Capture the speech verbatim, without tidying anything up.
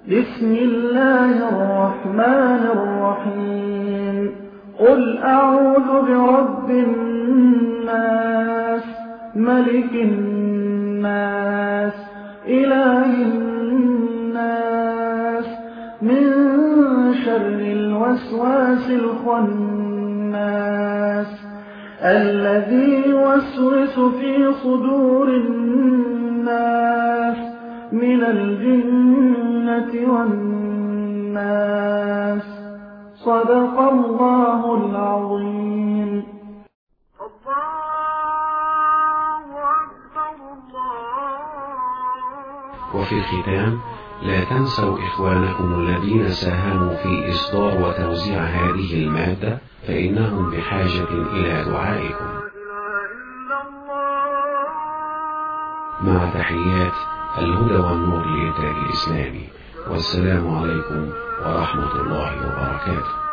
بسم الله الرحمن الرحيم قل أعوذ برب الناس ملك الناس إله الناس من شر الوسواس الخناس الذي يوسوس في صدور الناس من الجنة والناس. صدق الله العظيم. وفي الختام لا تنسوا إخوانكم الذين ساهموا في إصدار وتوزيع هذه المادة فإنهم بحاجة إلى دعائكم. مع تحيات الهدى والنور للإنتاج الإسلامي، والسلام عليكم ورحمة الله وبركاته.